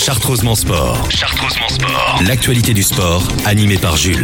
Chartreusement Sport. Chartreusement Sport. L'actualité du sport, animée par Jules.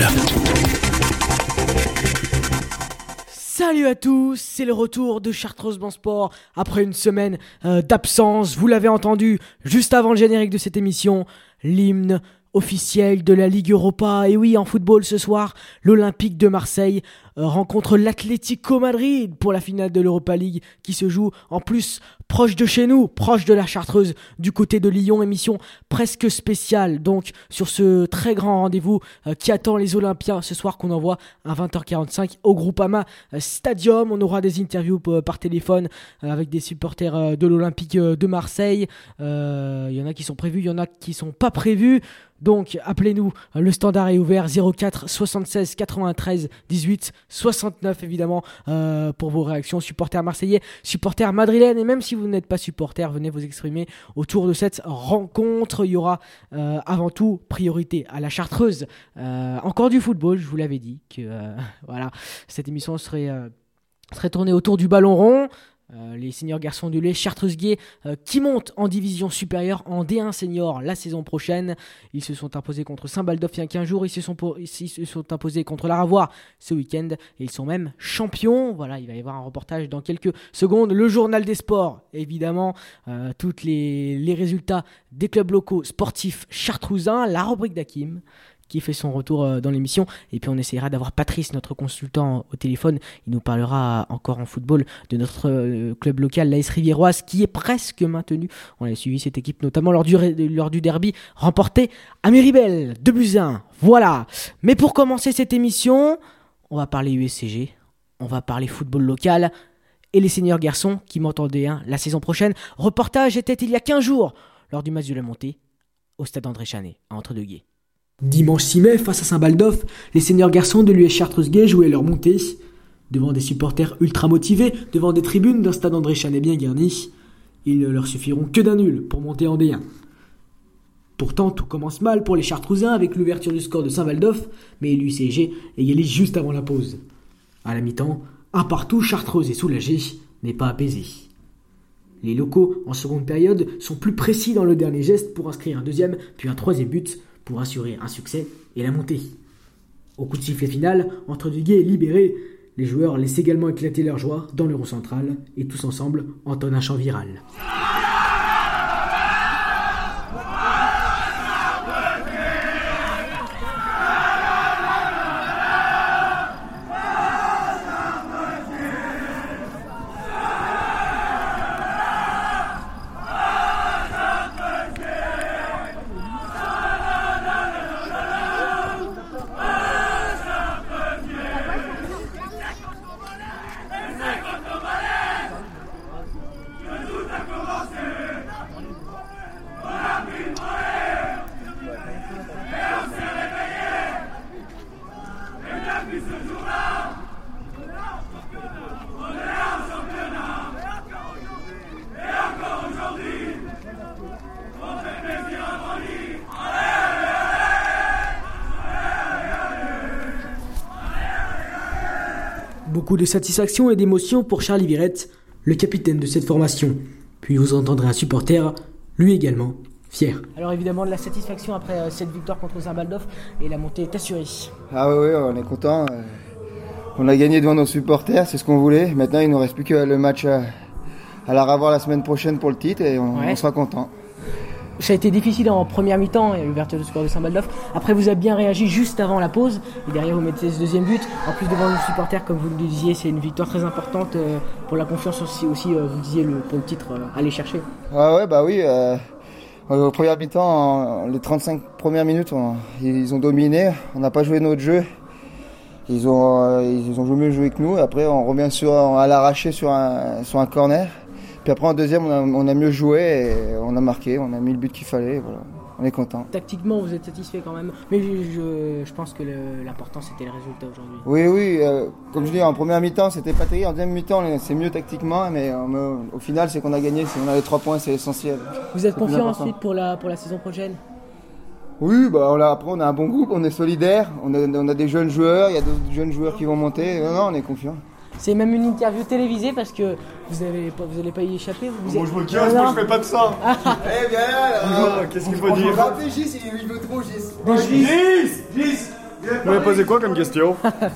Salut à tous, c'est le retour de Chartreusement Sport après une semaine d'absence. Vous l'avez entendu juste avant le générique de cette émission, l'hymne officiel de la Ligue Europa. Et oui, en football ce soir, l'Olympique de Marseille rencontre l'Atlético Madrid pour la finale de l'Europa League qui se joue en plus proche de chez nous, proche de la Chartreuse, du côté de Lyon. Émission presque spéciale donc sur ce très grand rendez-vous qui attend les Olympiens ce soir qu'on envoie à 20h45 au Groupama Stadium. On aura des interviews par téléphone avec des supporters de l'Olympique de Marseille. Il y en a qui sont prévus, il y en a qui sont pas prévus. Donc appelez-nous, le standard est ouvert 04 76 93 18 69 évidemment pour vos réactions, supporters marseillais, supporters madrilènes, et même si vous n'êtes pas supporter, venez vous exprimer autour de cette rencontre. Il y aura avant tout priorité à la Chartreuse, encore du football, je vous l'avais dit que voilà, cette émission serait tournée autour du ballon rond. Les seniors garçons du lait Chartreuse-Guay qui montent en division supérieure en D1 senior la saison prochaine. Ils se sont imposés contre Saint-Baldoff il y a 15 jours. Ils se sont imposés contre l'Aravois ce week-end. Et ils sont même champions. Voilà, il va y avoir un reportage dans quelques secondes. Le journal des sports, évidemment. Tous les résultats des clubs locaux sportifs chartrousins. La rubrique d'Hakim qui fait son retour dans l'émission, et puis on essaiera d'avoir Patrice, notre consultant, au téléphone. Il nous parlera encore en football de notre club local, l'AS Riviéroise, qui est presque maintenu. On a suivi cette équipe notamment lors du derby remporté à Méribel, 2-1, voilà. Mais pour commencer cette émission, on va parler USCG, on va parler football local et les seniors garçons qui montent en D1 la saison prochaine. Reportage était il y a 15 jours lors du match de la montée au stade André Chanet à Entre-deux-Gués. Dimanche 6 mai, face à Saint-Baldoff, les seniors garçons de l'US Chartreuse-Guay jouaient leur montée. Devant des supporters ultra motivés, devant des tribunes d'un stade André Chanet bien garni, ils ne leur suffiront que d'un nul pour monter en D1. Pourtant, tout commence mal pour les Chartrousins avec l'ouverture du score de Saint-Baldoff, mais l'UCG égalise juste avant la pause. À la mi-temps, un partout, Chartreuse est soulagé, n'est pas apaisé. Les locaux, en seconde période, sont plus précis dans le dernier geste pour inscrire un deuxième, puis un troisième but, pour assurer un succès et la montée. Au coup de sifflet final, Entre-deux-Gués est libéré. Les joueurs laissent également éclater leur joie dans le rond central et tous ensemble entonnent un chant viral. Beaucoup de satisfaction et d'émotion pour Charlie Virette, le capitaine de cette formation. Puis vous entendrez un supporter, lui également, fier. Alors évidemment de la satisfaction après cette victoire contre Saint-Baldoff, et la montée est assurée. Ah oui, on est content. On a gagné devant nos supporters, c'est ce qu'on voulait. Maintenant il ne nous reste plus que le match à la revoir la semaine prochaine pour le titre et on sera content. Ça a été difficile en première mi-temps, et l'ouverture du score de Saint-Baldoff. Après, vous avez bien réagi juste avant la pause. Et derrière, vous mettez ce deuxième but. En plus, devant nos supporters, comme vous le disiez, c'est une victoire très importante pour la confiance aussi vous disiez, pour le titre, aller chercher. Oui. Au premier mi-temps, les 35 premières minutes, ils ont dominé. On n'a pas joué notre jeu. Ils ont mieux joué que nous. Après, on revient à l'arraché sur un corner. Puis après en deuxième, on a mieux joué et on a marqué, on a mis le but qu'il fallait. Voilà. On est content. Tactiquement, vous êtes satisfait quand même. Mais je pense que l'important, c'était le résultat aujourd'hui. Oui. Comme je dis, en première mi-temps, c'était pas terrible. En deuxième mi-temps, c'est mieux tactiquement. Mais au final, c'est qu'on a gagné. Si on a les 3 points, c'est essentiel. Vous êtes confiant ensuite pour la saison prochaine ? Oui, après, on a un bon groupe, on est solidaire. On a des jeunes joueurs, il y a d'autres jeunes joueurs qui vont monter. Non, on est confiant. C'est même une interview télévisée parce que vous allez pas y échapper. Moi je me casse, moi je fais pas de ça. Eh bien là, Qu'est-ce qu'il faut dire? rappelez Gis, il veut trop Gis. Gis. Vous m'avez posé quoi comme question?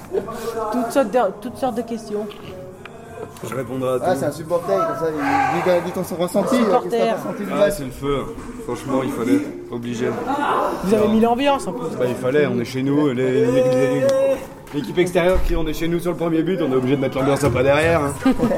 Toutes sortes de questions. Je répondrai à tout. Ah, c'est un supporter, comme ça, il dit ton ressenti. Supporter. Qu'est-ce que t'as ressenti du Ah, match? c'est le feu. Franchement, il fallait. Obligé. Vous avez mis l'ambiance en plus. Bah, il fallait, on est chez nous. L'équipe extérieure crie on est chez nous sur le premier but, on est obligé de mettre l'ambiance un pas derrière. Hein.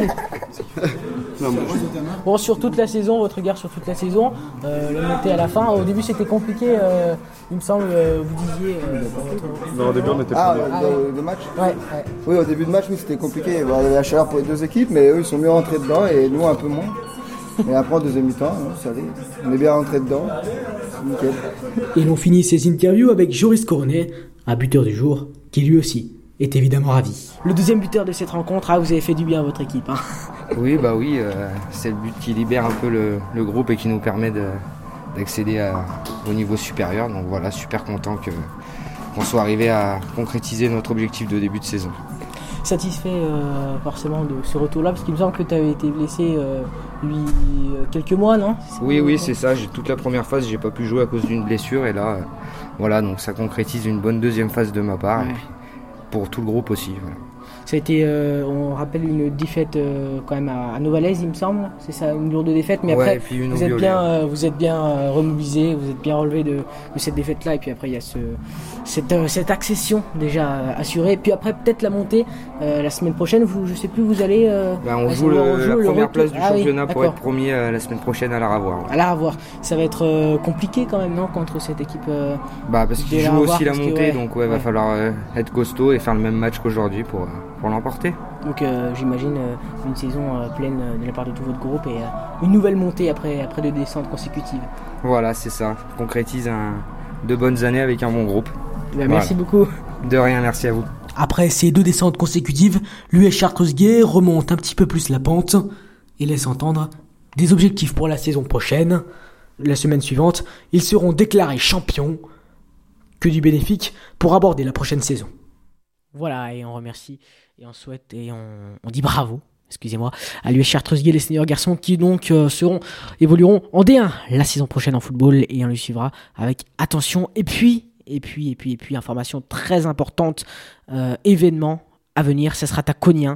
Non, mais Bon, sur toute la saison, votre regard sur toute la saison, le montée à la fin, au début c'était compliqué, il me semble, vous disiez. non, au début on était Ah, premiers. le match? Ouais. Oui, au début de match, oui, c'était compliqué. Bon, il y avait la chaleur pour les deux équipes, mais eux, ils sont mieux rentrés dedans et nous, un peu moins. Et après, en deuxième mi-temps, ça allait. On est bien rentrés dedans. C'est nickel. Et l'on finit ces interviews avec Joris Coronet, un buteur du jour, qui lui aussi est évidemment ravi. Le deuxième buteur de cette rencontre, vous avez fait du bien à votre équipe. Hein. Oui, c'est le but qui libère un peu le groupe et qui nous permet d'accéder au niveau supérieur. Donc voilà, super content qu'on soit arrivé à concrétiser notre objectif de début de saison. Satisfait forcément de ce retour-là, parce qu'il me semble que tu avais été blessé quelques mois, non? Oui, c'est ça. Toute la première phase, j'ai pas pu jouer à cause d'une blessure et là, voilà, donc ça concrétise une bonne deuxième phase de ma part. Ouais. Et puis pour tout le groupe aussi. Voilà. Ça a été, on rappelle, une défaite quand même à Novalaise, il me semble. C'est ça, une lourde défaite. Mais Ouais, après, et puis une vous êtes Violet. vous êtes bien remobilisé, vous êtes bien relevé de cette défaite-là. Et puis après, il y a cette accession déjà assurée. Et puis après, peut-être la montée la semaine prochaine. Je sais plus, vous allez. On joue la première place du championnat pour d'accord. être premier la semaine prochaine à la Ravoire. À la revoir. Ça va être compliqué quand même, non, contre cette équipe. Parce qu'ils de la jouent Ravoire, aussi la parce que, montée, ouais. donc va falloir être costaud et faire le même match qu'aujourd'hui pour l'emporter. Donc j'imagine une saison pleine de la part de tout votre groupe et une nouvelle montée après 2 descentes consécutives. Voilà, c'est ça. Concrétise 2 bonnes années avec un bon groupe. Merci beaucoup. De rien, merci à vous. Après ces 2 descentes consécutives, l'US Chartreuse-Guay remonte un petit peu plus la pente et laisse entendre des objectifs pour la saison prochaine. La semaine suivante, ils seront déclarés champions. Que du bénéfique pour aborder la prochaine saison. Voilà, et on remercie et on souhaite et on dit bravo, excusez-moi, à l'US Chartreuse-Guay, les seniors garçons qui donc évolueront en D1 la saison prochaine en football et on le suivra avec attention. Et puis, information très importante, événement à venir, ça sera à Kognien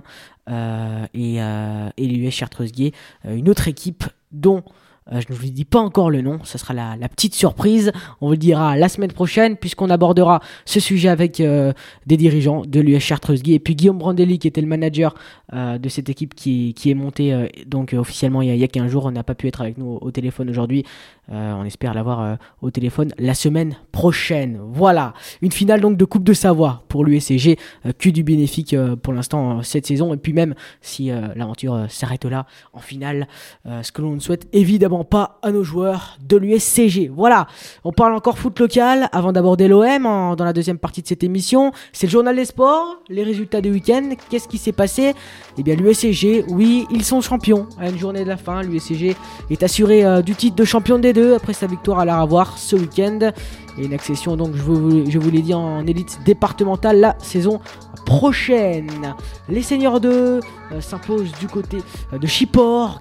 et l'US Chartreuse-Guay, une autre équipe dont je ne vous dis pas encore le nom, ce sera la petite surprise. On vous le dira la semaine prochaine puisqu'on abordera ce sujet avec des dirigeants de l'US Chartreuse-Guay. Et puis Guillaume Brandelli qui était le manager de cette équipe qui est montée donc officiellement il y a 15 jours. On n'a pas pu être avec nous au téléphone aujourd'hui. On espère l'avoir au téléphone la semaine prochaine. Voilà, une finale donc de Coupe de Savoie pour l'USCG, que du bénéfique pour l'instant cette saison. Et puis même si l'aventure s'arrête là en finale, ce que l'on ne souhaite évidemment pas à nos joueurs de l'USCG. Voilà, on parle encore foot local avant d'aborder l'OM dans la deuxième partie de cette émission. C'est le journal des sports, les résultats du week-end. Qu'est-ce qui s'est passé? Eh bien l'USCG, oui, ils sont champions à une journée de la fin. L'USCG est assuré du titre de champion des deux après sa victoire à la Ravoire ce week-end. Et une accession donc, je vous l'ai dit, en élite départementale la saison prochaine. Les seniors 2 s'imposent du côté de Chipor,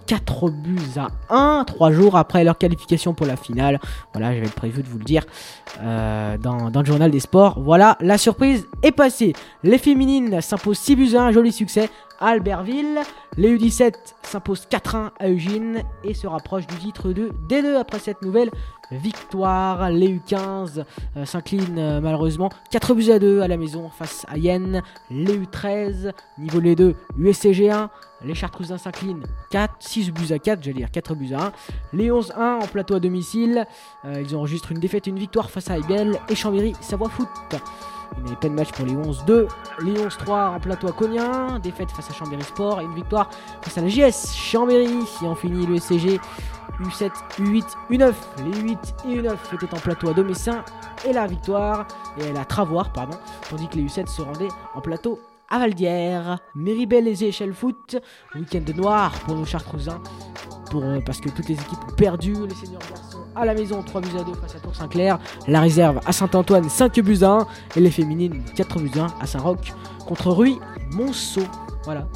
4-1, 3 jours après leur qualification pour la finale. Voilà, j'avais prévu de vous le dire dans le journal des sports. Voilà, la surprise est passée. Les féminines s'imposent 6-1, joli succès à Albertville. Les U17 s'imposent 4-1 à Eugene et se rapprochent du titre de D2 après cette nouvelle victoire. Les U15 s'inclinent malheureusement 4-2 à la maison face à Yen. Les U13, niveau les 2, USCG 1. Les Chartreusins s'inclinent 6-4, j'allais dire 4-1. Les 11-1 en plateau à domicile. Ils enregistrent une défaite et une victoire face à Ebel et Chambéry Savoie Foot. Il n'y avait pas de match pour les 11-2. Les 11-3 en plateau à Kognien. Défaite face à Chambéry Sport et une victoire face à la JS Chambéry. Et on finit le SCG U7, U8, U9. Les U8 et U9 étaient en plateau à Domessin et la victoire, et la Travoire, pardon. Tandis que les U7 se rendaient en plateau à Valdière. Méribel et Échelle Foot. Week-end de noir pour nos Chartreusins. Parce que toutes les équipes ont perdu. Les seniors garçons à la maison 3-2 face à Tours-Saint-Clair. La réserve à Saint-Antoine 5-1. Et les féminines 4-1 à Saint-Roch contre Ruy Monceau. Voilà.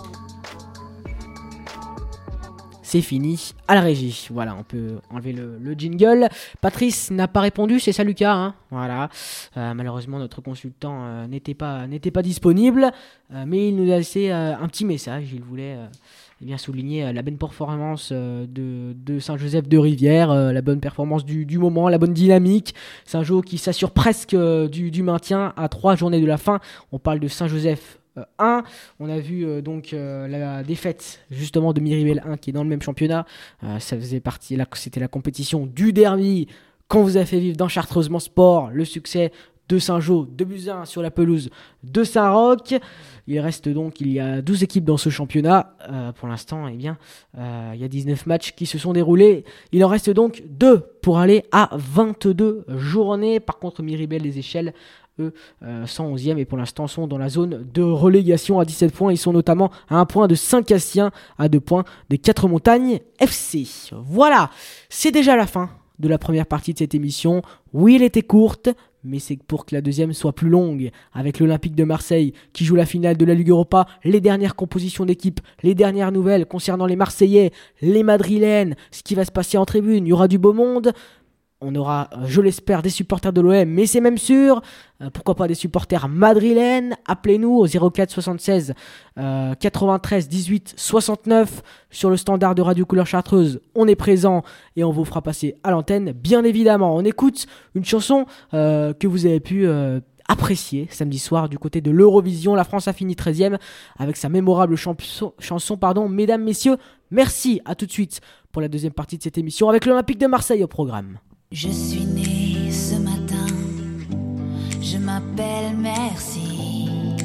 C'est fini à la régie. Voilà, on peut enlever le jingle. Patrice n'a pas répondu, c'est ça Lucas, hein, voilà. Malheureusement notre consultant n'était pas disponible, mais il nous a laissé un petit message. Il voulait bien souligner la bonne performance de Saint-Joseph de Rivière, la bonne performance du moment, la bonne dynamique. Saint-Jo qui s'assure presque du maintien à 3 journées de la fin. On parle de Saint-Joseph 1. On a vu donc la défaite justement de Miribel 1 qui est dans le même championnat. Ça faisait partie, c'était la compétition du derby qu'on vous a fait vivre dans Chartreusement Sport. Le succès de Saint-Jo, 2-1 sur la pelouse de Saint-Roch. Il y a 12 équipes dans ce championnat. Pour l'instant, il y a 19 matchs qui se sont déroulés. Il en reste donc 2 pour aller à 22 journées. Par contre, Miribel les Échelles, eux, sont 11e et pour l'instant sont dans la zone de relégation à 17 points. Ils sont notamment à 1 point de Saint-Cassien, à 2 points des 4 Montagnes FC. Voilà, c'est déjà la fin de la première partie de cette émission. Oui, elle était courte, mais c'est pour que la deuxième soit plus longue, avec l'Olympique de Marseille qui joue la finale de la Ligue Europa, les dernières compositions d'équipe, les dernières nouvelles concernant les Marseillais, les Madrilènes, ce qui va se passer en tribune. Il y aura du beau monde. On aura, je l'espère, des supporters de l'OM, mais c'est même sûr. Pourquoi pas des supporters madrilènes. Appelez-nous au 04 76 93 18 69 sur le standard de Radio Couleur Chartreuse. On est présent et on vous fera passer à l'antenne, bien évidemment. On écoute une chanson que vous avez pu apprécier samedi soir du côté de l'Eurovision. La France a fini 13e avec sa mémorable chanson. Mesdames, messieurs, merci. À tout de suite pour la deuxième partie de cette émission avec l'Olympique de Marseille au programme. Je suis née ce matin, je m'appelle Merci.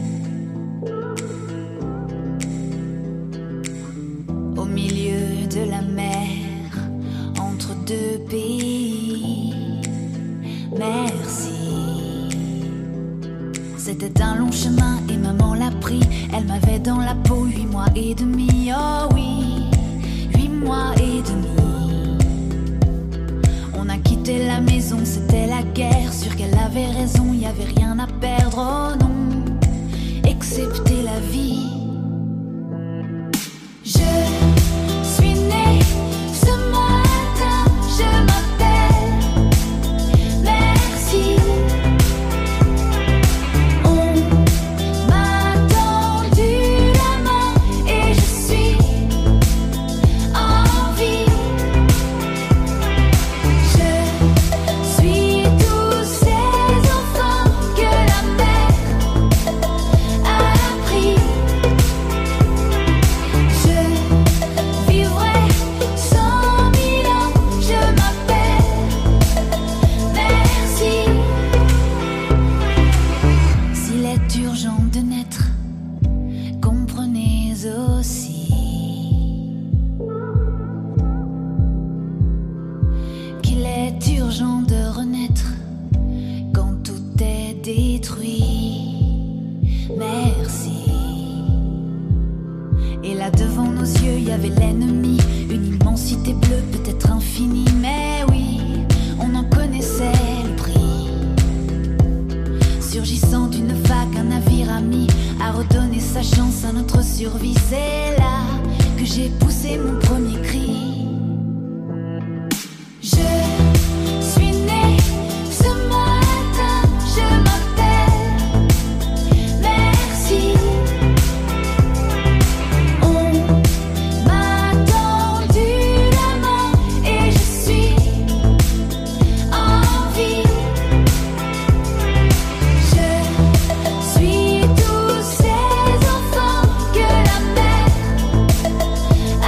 Au milieu de la mer, entre 2 pays. Merci. C'était un long chemin et maman l'a pris. Elle m'avait dans la peau 8 mois et demi. Oh oui, 8 mois et demi. On a quitté la maison, c'était la guerre. Sûr qu'elle avait raison, y avait rien à perdre, oh non, excepté la vie. Je suis née ce matin, je m'appelle Merci. On m'a tendu la main et je suis en vie. Je suis tous ces enfants que la mer a pris. Je vivrai 100 000 ans, je m'appelle Merci. S'il est urgent de naître, comprenez aussi qu'il est urgent de renaître quand tout est détruit. Merci. Et là devant nos yeux, y avait l'ennemi, une immensité bleue, peut-être infinie, mais oui, on en connaissait le prix. Surgissant d'une vague, un navire ami a redonné sa chance à notre survie. C'est là que j'ai poussé mon premier cri. Je suis née ce matin, je m'appelle Merci. On m'a tendu la main et je suis en vie. Je suis tous ces enfants que la mer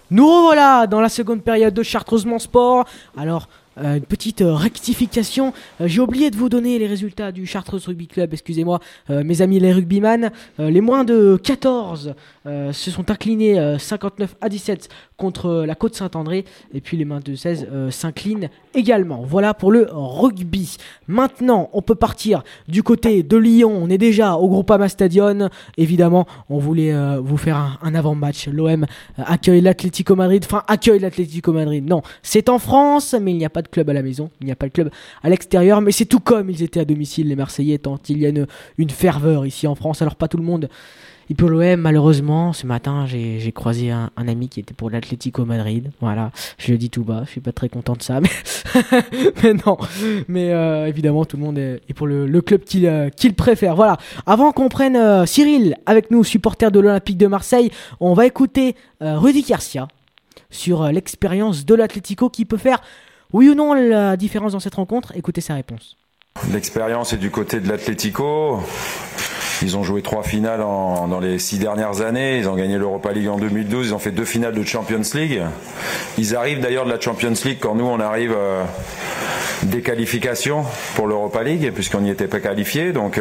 Nous revoilà dans la seconde période de Chartreuse Mon Sport. Alors, une petite rectification. J'ai oublié de vous donner les résultats du Chartreuse Rugby Club. Excusez-moi, mes amis les rugbyman. Les moins de 14 se sont inclinés 59-17 contre la Côte-Saint-André. Et puis les moins de 16 s'inclinent également. Voilà pour le rugby. Maintenant, on peut partir du côté de Lyon. On est déjà au Groupama Stadium. Évidemment, on voulait vous faire un avant-match. L'OM accueille l'Atlético Madrid. Enfin, accueille l'Atlético Madrid. Non, c'est en France, mais il n'y a pas de club à la maison. Il n'y a pas de club à l'extérieur. Mais c'est tout comme ils étaient à domicile, les Marseillais, tant il y a une ferveur ici en France. Alors, pas tout le monde. Et pour l'OM, malheureusement, ce matin, j'ai croisé un ami qui était pour l'Atlético Madrid. Voilà, je le dis tout bas, je suis pas très content de ça, mais, mais non. Mais évidemment, tout le monde est pour le club qu'il préfère. Voilà, avant qu'on prenne Cyril avec nous, supporter de l'Olympique de Marseille, on va écouter Rudy Garcia sur l'expérience de l'Atlético qui peut faire, oui ou non, la différence dans cette rencontre. Écoutez sa réponse. L'expérience est du côté de l'Atlético. Ils ont joué 3 finales dans les 6 dernières années. Ils ont gagné l'Europa League en 2012. Ils ont fait 2 finales de Champions League. Ils arrivent d'ailleurs de la Champions League quand nous on arrive des qualifications pour l'Europa League puisqu'on n'y était pas qualifiés. Donc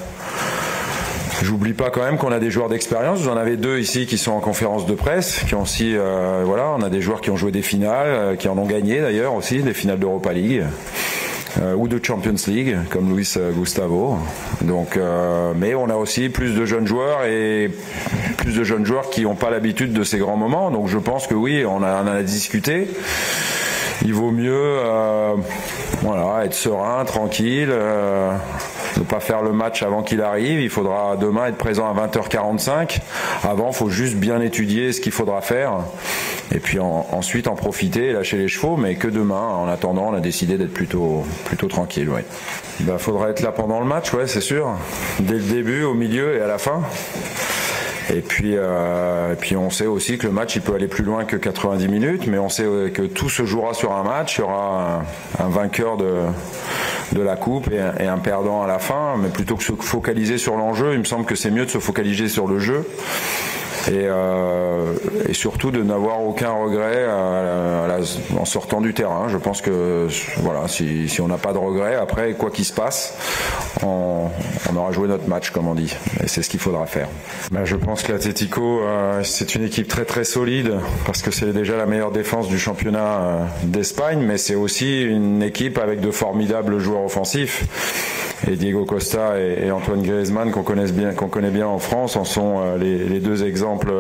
j'oublie pas quand même qu'on a des joueurs d'expérience. Vous en avez 2 ici qui sont en conférence de presse, qui ont aussi voilà, on a des joueurs qui ont joué des finales, qui en ont gagné d'ailleurs aussi des finales d'Europa League. Ou de Champions League comme Luis Gustavo. Donc, mais on a aussi plus de jeunes joueurs et plus de jeunes joueurs qui n'ont pas l'habitude de ces grands moments. Donc je pense que oui, on en a discuté. Il vaut mieux voilà, être serein, tranquille, ne pas faire le match avant qu'il arrive. Il faudra demain être présent à 20h45. Avant, il faut juste bien étudier ce qu'il faudra faire. Et puis ensuite en profiter et lâcher les chevaux, mais que demain. En attendant, on a décidé d'être plutôt tranquille. Ouais. Faudra être là pendant le match, ouais, c'est sûr. Dès le début, au milieu et à la fin. Et puis on sait aussi que le match il peut aller plus loin que 90 minutes, mais on sait que tout se jouera sur un match. Il y aura un vainqueur de la coupe et un perdant à la fin. Mais plutôt que se focaliser sur l'enjeu, il me semble que c'est mieux de se focaliser sur le jeu. Et surtout de n'avoir aucun regret en sortant du terrain. Je pense que voilà, si on n'a pas de regret, après quoi qu'il se passe, on aura joué notre match comme on dit. Et c'est ce qu'il faudra faire. Je pense que l'Atlético c'est une équipe très très solide parce que c'est déjà la meilleure défense du championnat d'Espagne, mais c'est aussi une équipe avec de formidables joueurs offensifs. Et Diego Costa et Antoine Griezmann qu'on connaît bien en France en sont les 2 exemples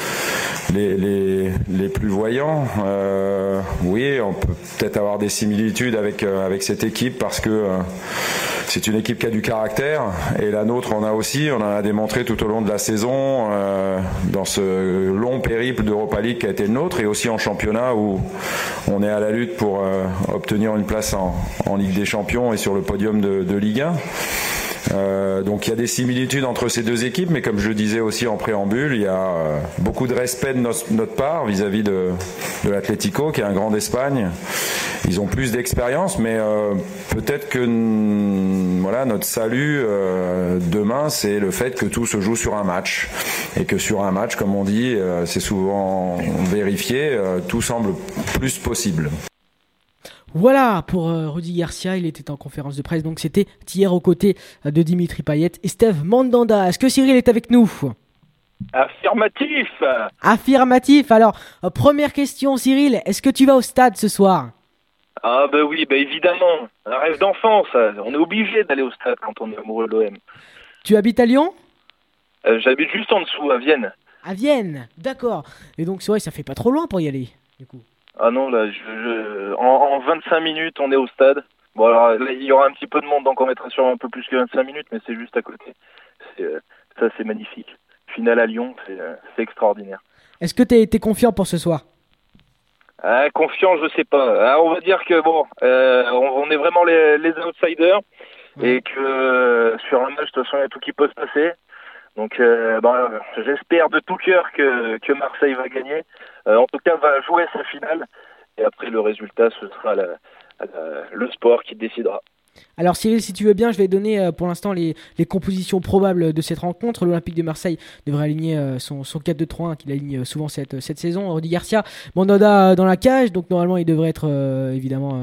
les plus voyants. Oui, on peut peut-être avoir des similitudes avec cette équipe parce que c'est une équipe qui a du caractère et la nôtre en a aussi. On en a démontré tout au long de la saison dans ce long périple d'Europa League qui a été le nôtre et aussi en championnat où on est à la lutte pour obtenir une place en Ligue des Champions et sur le podium de Ligue 1. Donc il y a des similitudes entre ces 2 équipes, mais comme je le disais aussi en préambule, il y a beaucoup de respect de notre part vis-à-vis de l'Atlético, qui est un grand d'Espagne. Ils ont plus d'expérience, mais peut-être que voilà, notre salut demain, c'est le fait que tout se joue sur un match. Et que sur un match, comme on dit, c'est souvent vérifié, tout semble plus possible. Voilà pour Rudy Garcia, il était en conférence de presse, donc c'était hier aux côtés de Dimitri Payet et Steve Mandanda. Est-ce que Cyril est avec nous ? Affirmatif. Affirmatif. Alors, première question Cyril, est-ce que tu vas au stade ce soir ? Ah oui, évidemment, un rêve d'enfance, on est obligé d'aller au stade quand on est amoureux de l'OM. Tu habites à Lyon ? J'habite juste en dessous, à Vienne. À Vienne, d'accord. Et donc c'est vrai, ça fait pas trop loin pour y aller, du coup. Ah non, là, en 25 minutes, on est au stade. Bon, alors là, il y aura un petit peu de monde, donc on mettra sur un peu plus que 25 minutes, mais c'est juste à côté. Ça, c'est magnifique. Finale à Lyon, c'est extraordinaire. Est-ce que t'es confiant pour ce soir ? Confiant, je sais pas. On va dire que on est vraiment les outsiders et que sur un match, de toute façon, il y a tout qui peut se passer. Donc, j'espère de tout cœur que Marseille va gagner. En tout cas, va jouer sa finale. Et après, le résultat, ce sera le sport qui décidera. Alors Cyril, si tu veux bien, je vais donner pour l'instant les compositions probables de cette rencontre. L'Olympique de Marseille devrait aligner son 4-2-3-1 qu'il aligne souvent cette saison. Rudy Garcia, Mandanda dans la cage, donc normalement il devrait être évidemment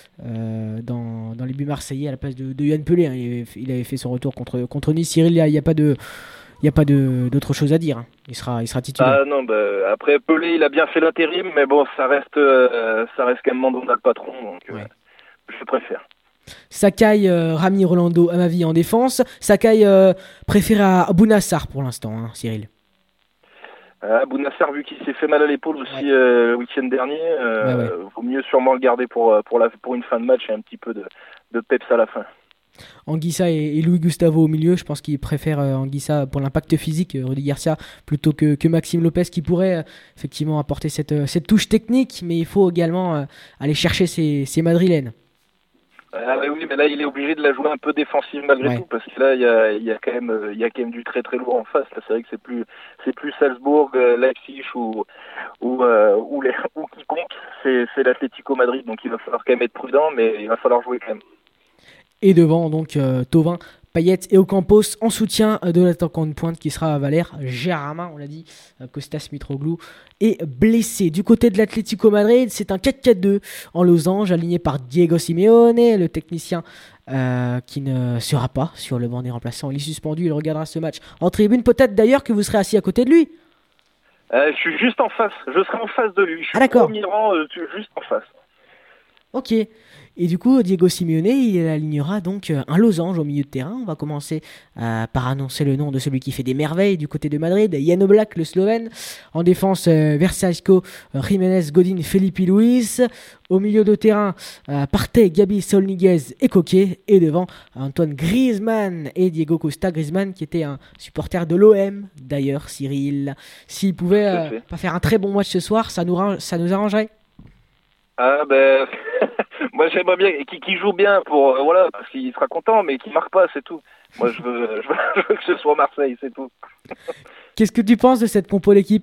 dans les buts marseillais à la place de Yoann Pelé. Hein. Il avait fait son retour contre Nice. Cyril, il n'y a pas d'autre chose à dire. Hein. Il sera titulaire. Ah non, après Pelé, il a bien fait l'intérim, mais bon, ça reste quand même Mandanda le patron, donc je préfère. Sakai, Rami Rolando, à ma vie en défense. Sakai préféré à Bounassar pour l'instant, hein, Cyril. Bounassar, vu qu'il s'est fait mal à l'épaule aussi le week-end dernier, vaut mieux sûrement le garder pour une fin de match et un petit peu de peps à la fin. Anguissa et Louis Gustavo au milieu, je pense qu'il préfère Anguissa pour l'impact physique, Rudy Garcia, plutôt que Maxime Lopez qui pourrait effectivement apporter cette touche technique, mais il faut également aller chercher ses madrilènes. Oui, mais là il est obligé de la jouer un peu défensive malgré tout, parce que là il y a quand même du très très lourd en face. Là, c'est vrai que c'est plus Salzbourg, Leipzig ou quiconque, c'est l'Atlético Madrid, donc il va falloir quand même être prudent, mais il va falloir jouer quand même. Et devant donc Thauvin, Payet et Ocampos en soutien de l'attaquant de pointe qui sera Valère Germain, on l'a dit. Kostas Mitroglou est blessé. Du côté de l'Atlético Madrid, c'est un 4-4-2 en losange aligné par Diego Simeone, le technicien qui ne sera pas sur le banc des remplaçants. Il est suspendu, il regardera ce match en tribune. Peut-être d'ailleurs que vous serez assis à côté de lui. Je suis juste en face, je serai en face de lui. Je suis d'accord. Au premier rang, juste en face. Ok. Et du coup, Diego Simeone, il alignera donc un losange au milieu de terrain. On va commencer par annoncer le nom de celui qui fait des merveilles du côté de Madrid, Jan Oblak, le Slovène. En défense, Versailles, Jiménez, Godin, Felipe Luis. Au milieu de terrain, Partey, Gabi, Solniguez et Coquet. Et devant, Antoine Griezmann et Diego Costa. Griezmann qui était un supporter de l'OM, d'ailleurs, Cyril. S'il pouvait pas faire un très bon match ce soir, ça nous arrangerait. Moi j'aimerais bien qu'il joue bien parce qu'il sera content, mais qu'il marque pas, c'est tout. Moi je veux que ce soit Marseille, c'est tout. Qu'est-ce que tu penses de cette compo d'équipe?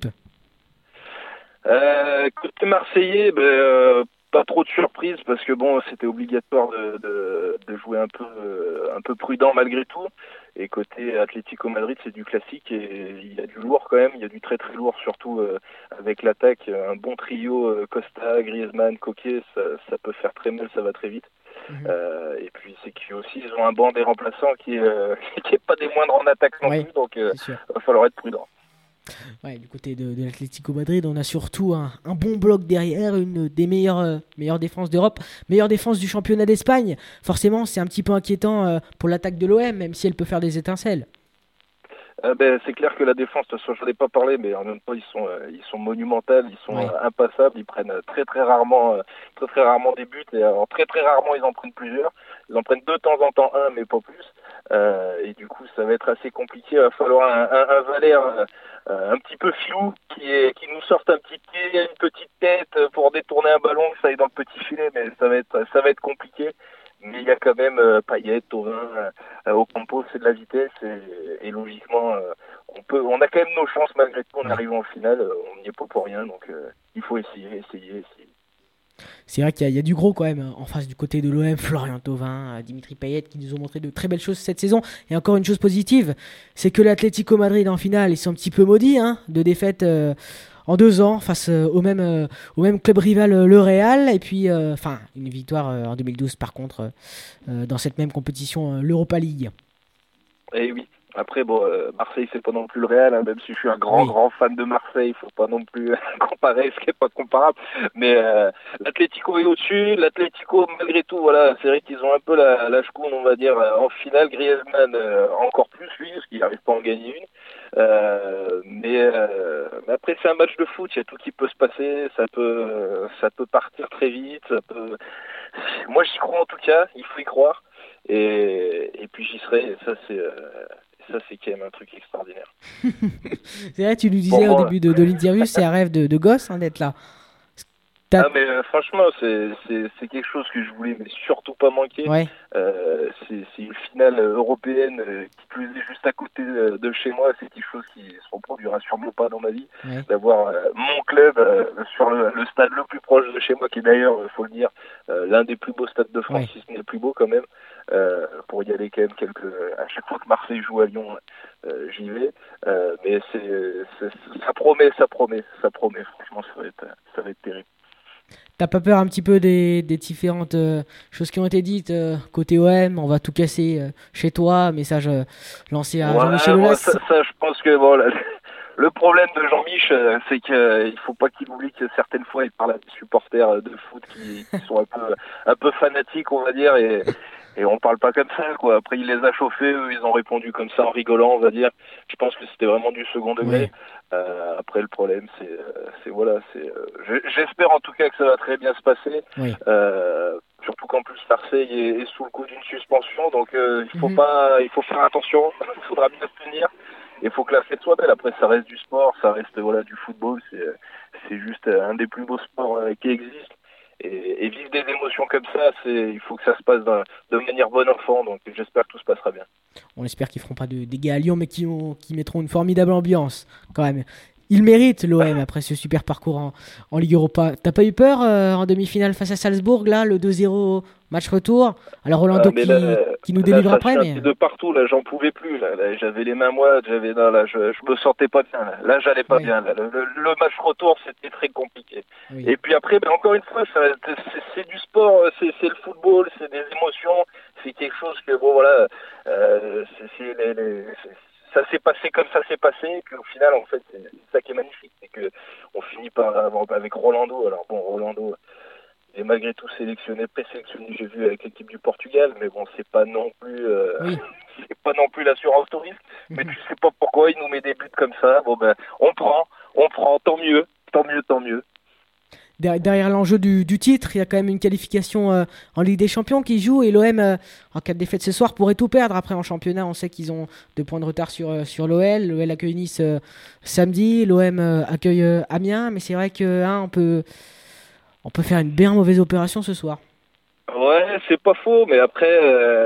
Côté marseillais, pas trop de surprise parce que c'était obligatoire de jouer un peu prudent malgré tout. Et côté Atlético Madrid, c'est du classique et il y a du lourd quand même, il y a du très très lourd, surtout avec l'attaque, un bon trio Costa, Griezmann, Coquet, ça peut faire très mal, ça va très vite. Et puis c'est qu'aussi ils ont un banc des remplaçants qui est pas des moindres en attaque non plus, donc il va falloir être prudent. Ouais, du côté de l'Atlético Madrid, on a surtout un bon bloc derrière, une des meilleures défenses d'Europe, meilleure défense du championnat d'Espagne. Forcément, c'est un petit peu inquiétant pour l'attaque de l'OM, même si elle peut faire des étincelles. C'est clair que la défense, de toute façon, je n'en ai pas parlé, mais en même temps, ils sont monumentaux, ils sont impassables, ils prennent très très rarement des buts, et alors, très très rarement ils en prennent plusieurs. Ils en prennent de temps en temps un, mais pas plus. Et du coup, ça va être assez compliqué. Il va falloir un Valère un petit peu filou qui nous sorte un petit pied, une petite tête pour détourner un ballon, que ça aille dans le petit filet, mais ça va être compliqué. Mais il y a quand même Payet, Thauvin, Ocampos, c'est de la vitesse et logiquement on a quand même nos chances malgré tout. On arrive en finale, on n'y est pas pour rien, donc il faut essayer. C'est vrai qu'il y a du gros quand même en face du côté de l'OM, Florian Thauvin, Dimitri Payet qui nous ont montré de très belles choses cette saison. Et encore une chose positive, c'est que l'Atlético Madrid en finale, ils sont un petit peu maudits de défaite en 2 ans face au même club rival, le Real. Et puis, une victoire en 2012 par contre dans cette même compétition, l'Europa League. Et oui. Après, Marseille, c'est pas non plus le Real, même si je suis un grand fan de Marseille, il faut pas non plus comparer ce qui est pas comparable. Mais l'Atlético est au-dessus, l'Atlético, malgré tout, voilà, c'est vrai qu'ils ont un peu la chkoun, on va dire, en finale. Griezmann encore plus, lui, parce qu'il n'arrive pas à en gagner une. Mais après, c'est un match de foot, il y a tout qui peut se passer, ça peut partir très vite, Moi, j'y crois en tout cas, il faut y croire. Et puis j'y serai, et ça c'est quand même un truc extraordinaire. C'est vrai, tu nous disais au début de l'interview, c'est un rêve de gosse d'être là. Ah mais franchement c'est quelque chose que je voulais mais surtout pas manquer. Ouais. C'est une finale européenne qui plus est juste à côté de chez moi. C'est quelque chose qui se reproduira sûrement pas dans ma vie. Ouais. D'avoir mon club sur le stade le plus proche de chez moi, qui est d'ailleurs, faut le dire, l'un des plus beaux stades de France, Ouais. si ce n'est le plus beau quand même. Pour y aller quand même à chaque fois que Marseille joue à Lyon, j'y vais. Mais ça promet. Franchement, ça va être terrible. T'as pas peur un petit peu des différentes choses qui ont été dites côté OM, on va tout casser chez toi, message lancé à Jean-Michel Moi, Aulas. ça, je pense que bon, le problème de Jean-Mich, c'est qu'il faut pas qu'il oublie que certaines fois il parle à des supporters de foot qui sont un peu fanatiques, on va dire, et on parle pas comme ça, quoi. Après, il les a chauffés, eux, ils ont répondu comme ça en rigolant, on va dire. Je pense que c'était vraiment du second degré. Ouais. Après, le problème, j'espère en tout cas que ça va très bien se passer. Oui. Surtout qu'en plus Marseille est sous le coup d'une suspension, donc il faut faire attention. Il faudra bien se tenir. Il faut que la fête soit belle. Après, ça reste du sport, ça reste du football. C'est juste un des plus beaux sports qui existent. Et vivre des émotions comme ça, il faut que ça se passe de manière bon enfant. Donc j'espère que tout se passera bien. On espère qu'ils feront pas de dégâts à Lyon, mais qui mettront une formidable ambiance quand même. Il mérite l'OM après ce super parcours en Ligue Europa. T'as pas eu peur en demi-finale face à Salzbourg, là, le 2-0 match retour? Alors Rolando qui nous délivre après, mais de partout, là, j'en pouvais plus. Là, j'avais les mains moites, je me sentais pas bien. Là, j'allais pas bien. Là. Le match retour, c'était très compliqué. Oui. Et puis après, encore une fois, c'est du sport, c'est le football, c'est des émotions, c'est quelque chose que ça s'est passé comme ça s'est passé, et puis au final, en fait, c'est ça qui est magnifique, c'est que on finit par avoir avec Rolando. Alors bon, Rolando est malgré tout présélectionné, j'ai vu avec l'équipe du Portugal, mais bon, c'est pas non plus, c'est pas non plus l'assurance touriste. Mais tu sais pas pourquoi il nous met des buts comme ça. Bon ben, on prend, tant mieux. derrière l'enjeu du titre, il y a quand même une qualification en Ligue des Champions qui joue, et l'OM, en cas de défaite ce soir, pourrait tout perdre. Après, en championnat, on sait qu'ils ont 2 points de retard sur l'OL. L'OL accueille Nice samedi, l'OM accueille Amiens, mais c'est vrai que on peut faire une bien mauvaise opération ce soir. Ouais, c'est pas faux, mais après,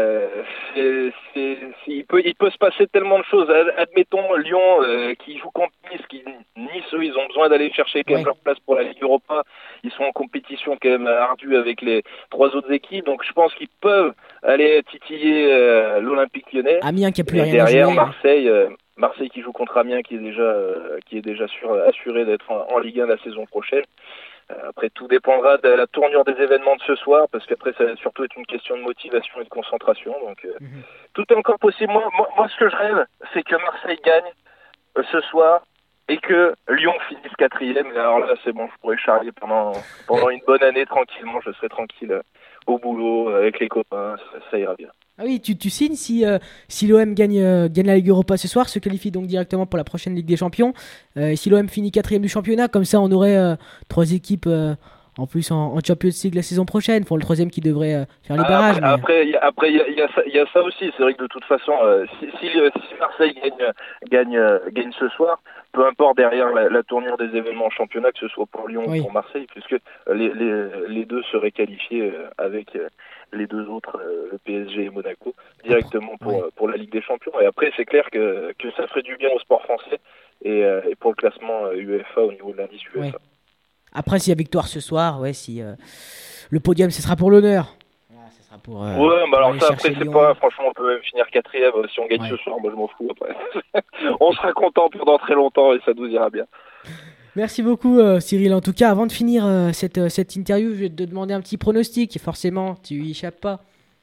il peut se passer tellement de choses. Admettons Lyon qui joue contre Nice, eux, ils ont besoin d'aller chercher quand même leur place pour la Ligue Europa. Ils sont en compétition quand même ardue avec les 3 autres équipes, donc je pense qu'ils peuvent aller titiller l'Olympique Lyonnais. Amiens qui a plus et rien derrière, à jouer. Marseille qui joue contre Amiens, qui est déjà assuré d'être en Ligue 1 la saison prochaine. Après, tout dépendra de la tournure des événements de ce soir, parce qu'après, ça va surtout être une question de motivation et de concentration. Donc, tout est encore possible. Moi, ce que je rêve, c'est que Marseille gagne ce soir et que Lyon finisse 4e. Et alors là, c'est bon, je pourrais charrier pendant une bonne année tranquillement. Je serai tranquille au boulot avec les copains. Ça ira bien. Ah oui, tu signes si l'OM gagne la Ligue Europa ce soir, se qualifie donc directement pour la prochaine Ligue des Champions. Si l'OM finit 4e du championnat, comme ça on aurait 3 équipes en plus en Champions League la saison prochaine. Pour le 3e qui devrait faire les barrages. Après, il y a ça aussi. C'est vrai que de toute façon, si Marseille gagne ce soir, peu importe derrière la tournure des événements en championnat, que ce soit pour Lyon ou pour Marseille, puisque les deux seraient qualifiés avec les 2 autres, le PSG et Monaco, directement pour la Ligue des Champions. Et après, c'est clair que ça ferait du bien au sport français et pour le classement UEFA au niveau de l'indice UEFA. Ouais. Après, s'il y a victoire ce soir, si le podium, ce sera pour l'honneur. Ce sera pour, alors ça, après, c'est Lyon. pas... Franchement, on peut même finir 4e si on gagne ce soir. Moi, je m'en fous après. On sera content pendant très longtemps et ça nous ira bien. Merci beaucoup Cyril. En tout cas, avant de finir cette interview, je vais te demander un petit pronostic. Forcément, tu y échappes pas.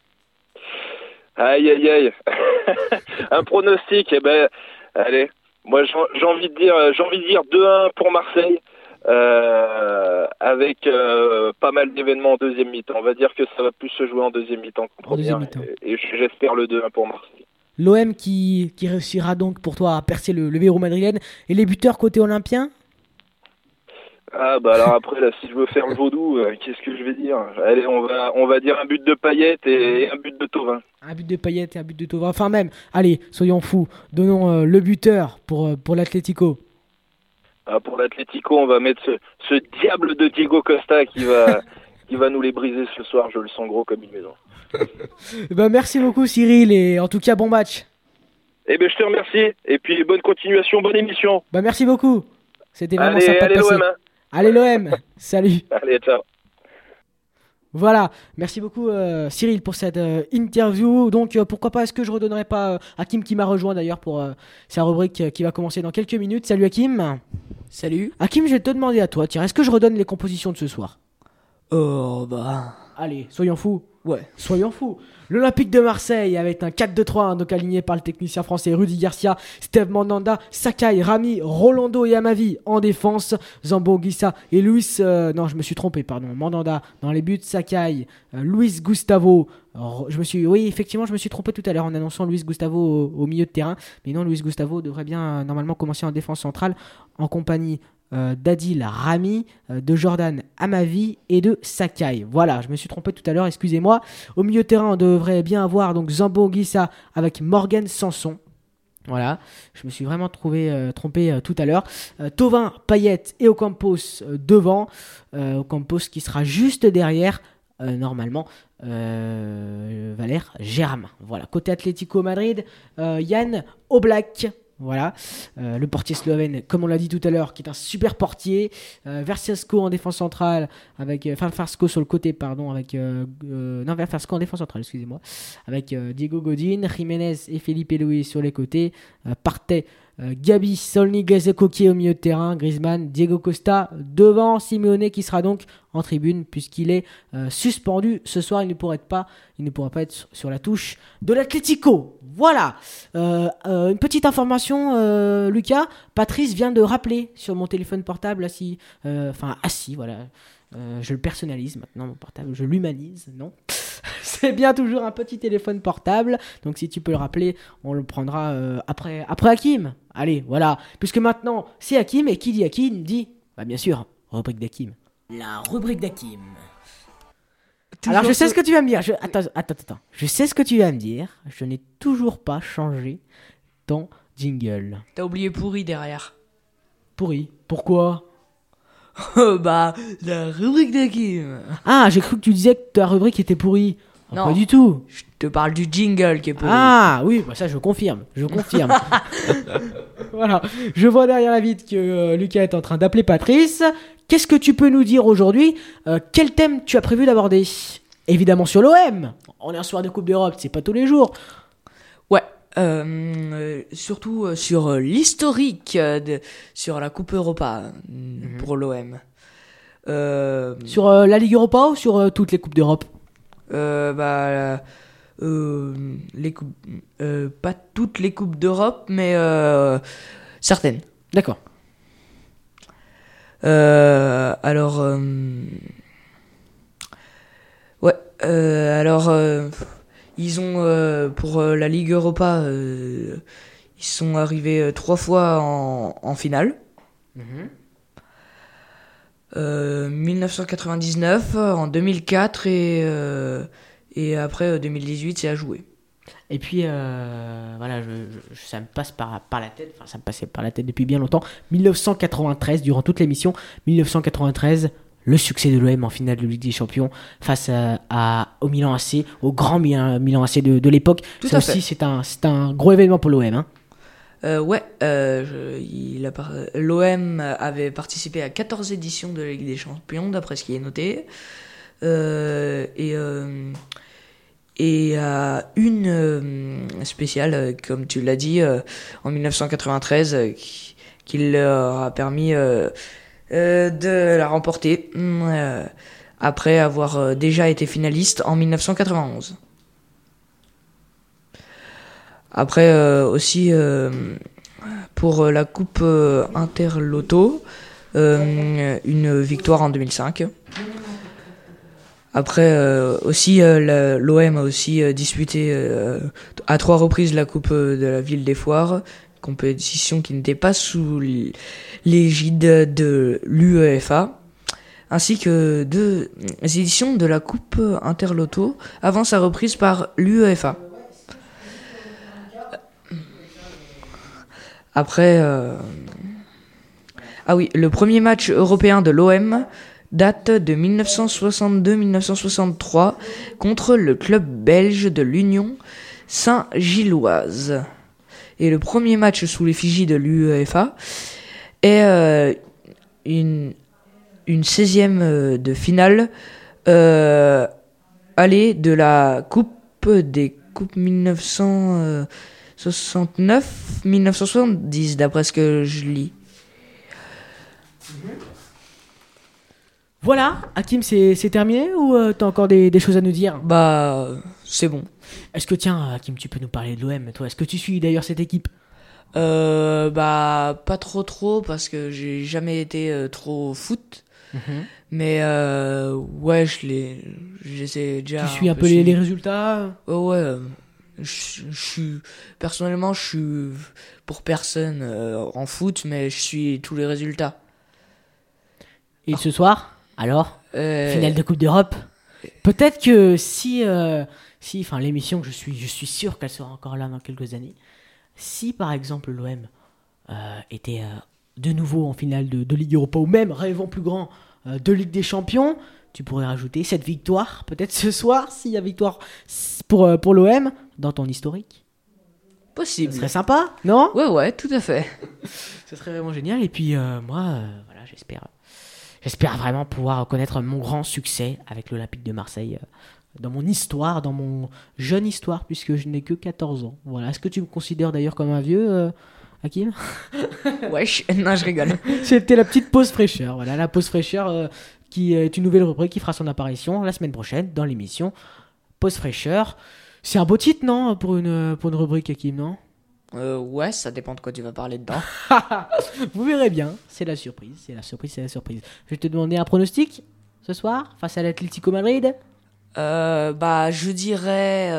Aïe. Un pronostic, allez. Moi, j'ai envie de dire 2-1 pour Marseille, avec pas mal d'événements en deuxième mi-temps. On va dire que ça va plus se jouer en deuxième mi-temps qu'en première. Et j'espère le 2-1 pour Marseille. L'OM qui réussira donc pour toi à percer le verrou madrilène. Et les buteurs côté olympien? Alors après, là, si je veux faire le vaudou, qu'est-ce que je vais dire? Allez, on va dire un but de Payet et un but de Thauvin. Un but de Payet et un but de Thauvin. Enfin même, allez, soyons fous. Donnons le buteur pour l'Atlético. Pour l'Atlético, on va mettre ce diable de Diego Costa qui va nous les briser ce soir. Je le sens gros comme une maison. Merci beaucoup Cyril et en tout cas bon match. Eh ben je te remercie et puis bonne continuation, bonne émission. Merci beaucoup. C'était vraiment sympa de allez passer. l'OM, hein. Allez l'OM. Salut. Allez, ciao. Voilà, merci beaucoup Cyril pour cette interview. Donc pourquoi pas, est-ce que je redonnerai pas Hakim qui m'a rejoint d'ailleurs pour sa rubrique qui va commencer dans quelques minutes. Salut Hakim. Salut. Hakim, je vais te demander à toi, tiens, est-ce que je redonne les compositions de ce soir? Oh bah... Allez, soyons fous. Ouais. Soyons fous. L'Olympique de Marseille avec un 4-2-3, donc aligné par le technicien français Rudy Garcia, Steve Mandanda, Sakai, Rami, Rolando et Amavi en défense, Zambo Guissa et Luis... non, je me suis trompé, pardon. Mandanda dans les buts, Sakai, Luis Gustavo... Oui, effectivement, je me suis trompé tout à l'heure en annonçant Luis Gustavo au milieu de terrain. Mais non, Luis Gustavo devrait bien normalement commencer en défense centrale en compagnie d'Adil Rami, de Jordan Amavi et de Sakai. Voilà, je me suis trompé tout à l'heure, excusez-moi. Au milieu de terrain, on devrait bien avoir donc Zambo Guissa avec Morgan Sanson. Voilà, je me suis vraiment trompé tout à l'heure. Thauvin, Payet et Ocampos devant. Ocampos qui sera juste derrière, normalement, Valère Germain. Voilà, côté Atlético Madrid, Jan Oblak. Voilà, le portier slovène, comme on l'a dit tout à l'heure, qui est un super portier. Vercesco en défense centrale, Farsko sur le côté, pardon, Vercesco en défense centrale, excusez-moi, avec Diego Godin, Jiménez et Felipe Luis sur les côtés. Partey, Gabi, Solny, Gazekoki au milieu de terrain, Griezmann, Diego Costa devant, Simeone qui sera donc en tribune puisqu'il est suspendu ce soir. Il ne pourra pas être sur la touche de l'Atlético. Voilà, une petite information, Lucas. Patrice vient de rappeler sur mon téléphone portable assis, voilà. Je le personnalise maintenant, mon portable, je l'humanise, non. C'est bien toujours un petit téléphone portable. Donc si tu peux le rappeler, on le prendra après Hakim. Allez, voilà. Puisque maintenant, c'est Hakim. Et qui dit Hakim dit, bien sûr, rubrique d'Hakim. La rubrique d'Hakim. Alors je sais ce que tu vas me dire. Attends. Je sais ce que tu vas me dire. Je n'ai toujours pas changé ton jingle. T'as oublié pourri derrière. Pourri. Pourquoi? La rubrique d'Hakim. Ah, j'ai cru que tu disais que ta rubrique était pourrie. Non, pas du tout. Je te parle du jingle qui est pourri. Ah oui, ça je confirme. Voilà, je vois derrière la vitre que Lucas est en train d'appeler Patrice. Qu'est-ce que tu peux nous dire aujourd'hui? Quel thème tu as prévu d'aborder? Évidemment sur l'OM. On est un soir de Coupe d'Europe, c'est pas tous les jours. Ouais. Surtout sur l'historique sur la Coupe Europa pour l'OM. Sur la Ligue Europa ou sur toutes les Coupes d'Europe? Les coupes, pas toutes les Coupes d'Europe, mais certaines. D'accord. Ils ont pour la Ligue Europa, ils sont arrivés 3 fois en finale. 1999, en 2004 et après 2018 c'est à jouer. Et puis voilà, ça me passe par la tête, enfin ça me passait par la tête depuis bien longtemps. 1993, durant toute l'émission, 1993, le succès de l'OM en finale de Ligue des Champions face au Milan AC, au grand Milan AC de l'époque. Tout ça à aussi fait. c'est un gros événement pour l'OM. L'OM avait participé à 14 éditions de la Ligue des Champions, d'après ce qui est noté. Et à une spéciale, comme tu l'as dit, en 1993, qui leur a permis de la remporter, après avoir déjà été finaliste en 1991. Après aussi pour la Coupe Interloto, une victoire en 2005. Après aussi l'OM a aussi disputé à 3 reprises la Coupe de la Ville des Foires, compétition qui n'était pas sous l'égide de l'UEFA, ainsi que 2 éditions de la Coupe Interloto avant sa reprise par l'UEFA. Ah oui, le premier match européen de l'OM date de 1962-1963 contre le club belge de l'Union Saint-Gilloise. Et le premier match sous l'effigie de l'UEFA est une 16e de finale aller de la Coupe des Coupes 1969-1970, d'après ce que je lis. Voilà, Hakim, c'est terminé ou t'as encore des choses à nous dire? Bah, c'est bon. Est-ce que, tiens, Hakim, tu peux nous parler de l'OM, toi? Est-ce que tu suis d'ailleurs cette équipe? Bah, pas trop, parce que j'ai jamais été trop foot. Mais ouais, je les ai déjà. Tu suis un peu les résultats? Ouais, personnellement, je suis pour personne en foot, mais je suis tous les résultats. Et ce soir, alors, finale de Coupe d'Europe. Peut-être que si, l'émission, je suis sûr qu'elle sera encore là dans quelques années. Si par exemple l'OM était de nouveau en finale de Ligue Europa, ou même, rêvons plus grand, de Ligue des Champions, tu pourrais rajouter cette victoire, peut-être ce soir, s'il y a victoire pour l'OM, dans ton historique. Possible. Ce serait sympa, non? Ouais, tout à fait. Ce serait vraiment génial. Et puis moi, voilà, j'espère vraiment pouvoir connaître mon grand succès avec l'Olympique de Marseille dans mon histoire, dans mon jeune histoire, puisque je n'ai que 14 ans. Voilà. Est-ce que tu me considères d'ailleurs comme un vieux, Hakim? Wesh, non, je rigole. C'était la petite pause fraîcheur. Voilà, la pause fraîcheur qui est une nouvelle rubrique qui fera son apparition la semaine prochaine dans l'émission Pause fraîcheur. C'est un beau titre, non, pour une rubrique, Hakim, non? Ouais, ça dépend de quoi tu vas parler dedans. Vous verrez bien, c'est la surprise. Je vais te demander un pronostic ce soir face à l'Atlético Madrid. Bah, je dirais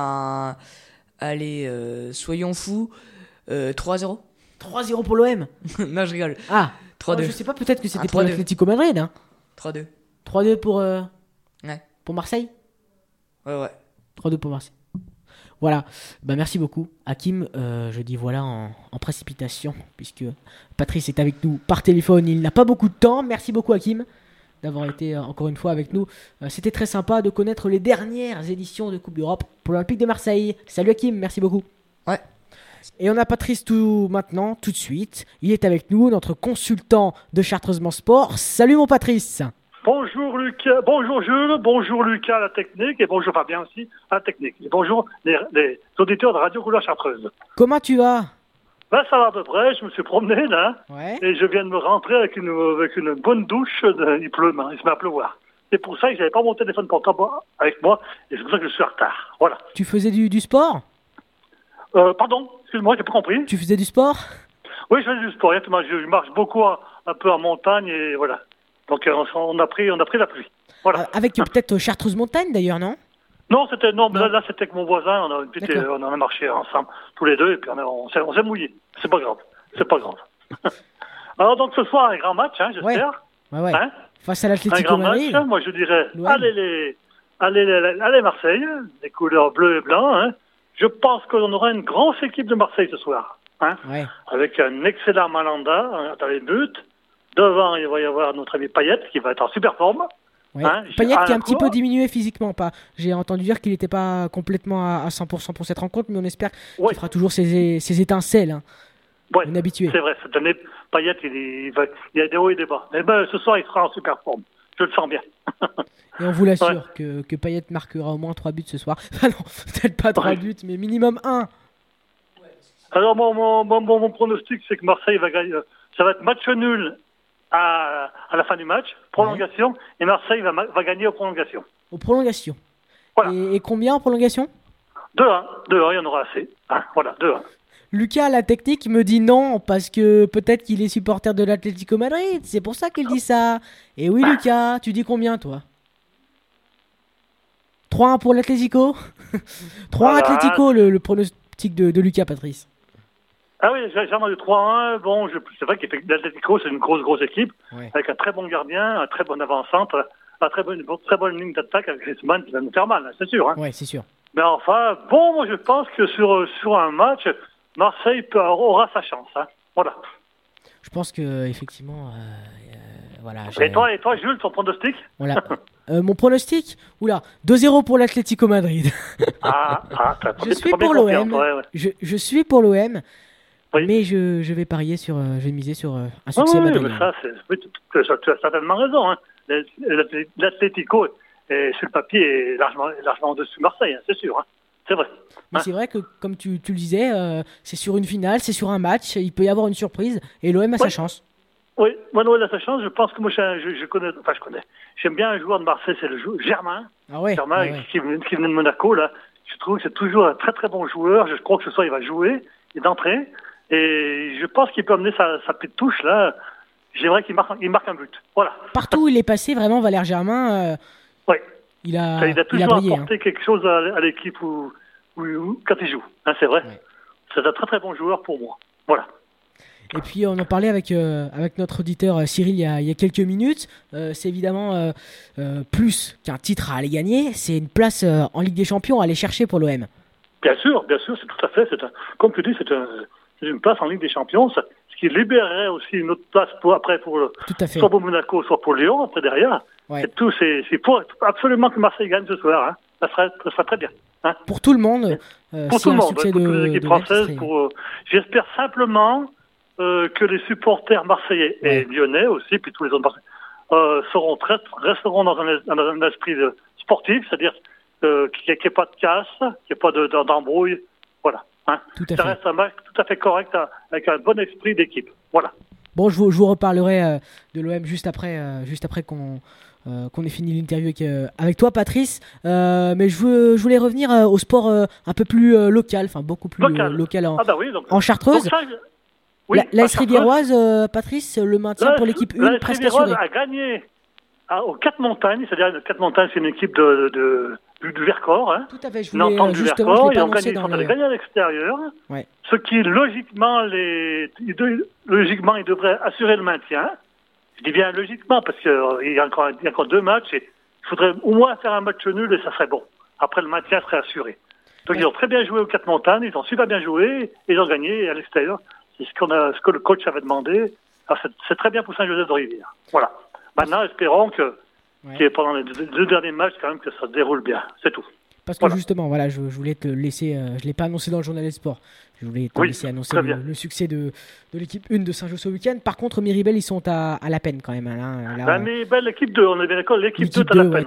allez, soyons fous, 3-0. 3-0 pour l'OM. Non, je rigole. Ah, 3-2. Je sais pas, peut-être que c'était pour 3-2. l'Atlético Madrid. Hein. 3-2. 3-2 pour, Ouais. pour Marseille. Ouais. 3-2 pour Marseille. Voilà, bah merci beaucoup Hakim, je dis voilà en précipitation, puisque Patrice est avec nous par téléphone, il n'a pas beaucoup de temps. Merci beaucoup Hakim d'avoir été encore une fois avec nous. C'était très sympa de connaître les dernières éditions de Coupe d'Europe pour l'Olympique de Marseille. Salut Hakim, merci beaucoup. Ouais. Et on a Patrice tout de suite, il est avec nous, notre consultant de Chartreusement Sport. Salut mon Patrice. Bonjour Lucas, bonjour Jules, bonjour Lucas à la technique et bonjour Fabien aussi à la technique. Et bonjour les auditeurs de Radio Couleur Chartreuse. Comment tu vas? Ben, ça va à peu près, je me suis promené là, ouais. Et je viens de me rentrer avec une bonne douche, il pleut, il se met à pleuvoir. C'est pour ça que j'avais pas mon téléphone portable avec moi et c'est pour ça que je suis en retard. Voilà. Tu faisais du sport? Pardon, excuse-moi, j'ai pas compris. Tu faisais du sport? Oui, je faisais du sport, je marche beaucoup un peu en montagne et voilà. Donc on a pris la pluie. Voilà. Avec peut-être Chartreuse Montagne d'ailleurs, non? Non, là c'était avec mon voisin, on a marché ensemble tous les deux et puis on s'est mouillé. C'est pas grave. Alors donc ce soir un grand match, j'espère. Ouais. Hein, face à l'Atlético un grand Madrid. match, moi je dirais allez Marseille, les couleurs bleues et blancs. Hein. Je pense qu'on aura une grosse équipe de Marseille ce soir. Hein, ouais. Avec un excellent Malanda dans les buts. Devant, il va y avoir notre ami Payet qui va être en super forme. Ouais. Hein, Payet qui a un petit peu diminué physiquement. J'ai entendu dire qu'il n'était pas complètement à 100% pour cette rencontre, mais on espère qu'il fera toujours ses étincelles. Hein. Ouais, on est habitué. C'est vrai, cette année, Payet, il y a des hauts et des bas. Mais ce soir, il sera en super forme. Je le sens bien. Et on vous l'assure que Payet marquera au moins 3 buts ce soir. Enfin non, peut-être pas 3 buts, mais minimum 1. Alors mon pronostic, c'est que Marseille va gagner. Ça va être match nul à la fin du match, prolongation, et Marseille va gagner aux prolongations. Aux prolongations. Voilà. Et combien en prolongation? 2-1, il y en aura assez. Voilà, 2-1. Lucas, la technique, me dit non, parce que peut-être qu'il est supporter de l'Atlético Madrid, c'est pour ça qu'il dit ça. Et oui Lucas, tu dis combien toi? 3-1 pour l'Atlético. 3-1 Atlético, le pronostic de Lucas, Patrice. Ah oui, j'ai entendu 3-1. Bon, c'est vrai que l'Atlético, c'est une grosse équipe, avec un très bon gardien, un très bon avant-centre, une très bonne ligne d'attaque avec Griezmann qui va nous faire mal, c'est sûr. Hein. Oui, c'est sûr. Mais enfin, moi je pense que sur un match, Marseille aura sa chance. Hein. Voilà. pense que effectivement, voilà. Et toi, Jules, ton pronostic? Voilà. Mon pronostic, 2-0 pour l'Atlético Madrid. Je suis pour l'OM. Je suis pour l'OM. Oui. Mais je vais parier je vais miser sur un succès madrilène. Tu as certainement raison. Hein. L'Atlético, sur le papier, est largement au-dessus de Marseille, hein, c'est sûr. Hein. C'est vrai. Mais c'est vrai que, comme tu le disais, c'est sur une finale, c'est sur un match, il peut y avoir une surprise, et l'OM a sa chance. Oui, l'OM a sa chance. Je pense que moi, je connais. J'aime bien un joueur de Marseille, c'est le joueur Germain. Germain, qui venait de Monaco, là. Je trouve que c'est toujours un très très bon joueur. Je crois que ce soir, il va jouer, d'entrée. Et je pense qu'il peut amener sa petite touche, là. J'aimerais qu'il marque un but. Voilà. Partout où il est passé, vraiment, Valère Germain, il a toujours brillé, apporté quelque chose à l'équipe quand il joue. Hein, c'est vrai. Ouais. C'est un très très bon joueur pour moi. Voilà. Et puis, on en parlait avec notre auditeur Cyril il y a quelques minutes. C'est évidemment plus qu'un titre à aller gagner. C'est une place en Ligue des Champions à aller chercher pour l'OM. Bien sûr, c'est tout à fait. Comme tu dis, c'est une place en Ligue des Champions, ce qui libérerait aussi une autre place soit pour Monaco, soit pour Lyon, après derrière. Ouais. C'est pour absolument que Marseille gagne ce soir. Hein. Ça serait très bien. Hein. Pour tout le monde. Pour tout le monde, pour les équipes françaises. J'espère simplement que les supporters marseillais et lyonnais aussi, puis tous les autres Marseillais, resteront dans un esprit sportif, c'est-à-dire qu'il n'y ait pas de casse, qu'il n'y ait pas d'embrouille. Voilà. Hein. Ça reste un match tout à fait correct avec un bon esprit d'équipe. Voilà. Bon, je vous reparlerai de l'OM juste après qu'on ait fini l'interview avec toi, Patrice. Mais je voulais revenir au sport un peu plus local, enfin beaucoup plus local en Chartreuse. L'AS Riviéroise, Patrice, le maintien pour l'équipe 1 presque assuré. L'AS Riviéroise a gagné aux 4 montagnes, c'est-à-dire 4 montagnes, c'est une équipe du Vercors. Hein. Tout à fait, je voulais justement, je l'ai pas annoncé Ils ont gagné à l'extérieur, ce qui logiquement, ils devraient assurer le maintien. Je dis bien logiquement, parce qu'il y a encore 2 matchs, et il faudrait au moins faire un match nul et ça serait bon. Après, le maintien serait assuré. Donc ils ont très bien joué aux 4 montagnes, ils ont super bien joué, et ils ont gagné à l'extérieur. C'est ce que le coach avait demandé. Alors, c'est très bien pour Saint-Joseph-de-Rivière. Voilà. Maintenant, espérons que pendant les 2 derniers matchs, quand même, que ça se déroule bien. C'est tout. Parce que justement, voilà, je voulais te laisser, je ne l'ai pas annoncé dans le journal des sports, je voulais te laisser annoncer le succès de l'équipe 1 de Saint-Just ce week-end. Par contre, Miribel, ils sont à la peine quand même. Miribel, l'équipe 2, on est bien d'accord, l'équipe 2 est à la peine.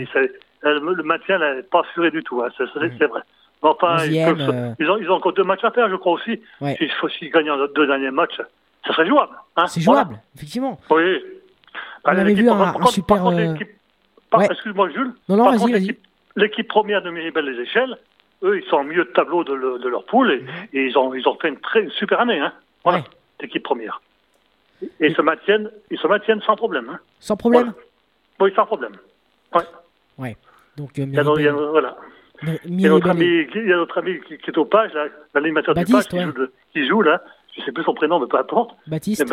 Le maintien n'est pas assuré du tout, hein, c'est vrai. Enfin, ils ont encore 2 matchs à faire, je crois aussi. Ouais. S'ils gagnent les 2 derniers matchs, ça serait jouable. Hein, c'est jouable, effectivement. Oui. On avait vu un super... Excuse-moi, Jules. Non, vas-y. L'équipe première de Miribel les Échelles, eux, ils sont au milieu de tableau de leur poule et ils ont fait une super année. Hein. Voilà, l'équipe première. Et ils se maintiennent sans problème. Hein. Sans problème? Oui, sans problème. Ouais. Donc, voilà. Il y a notre ami qui est au page, là, l'animateur du page qui joue là. Je ne sais plus son prénom, mais peu importe. Baptiste.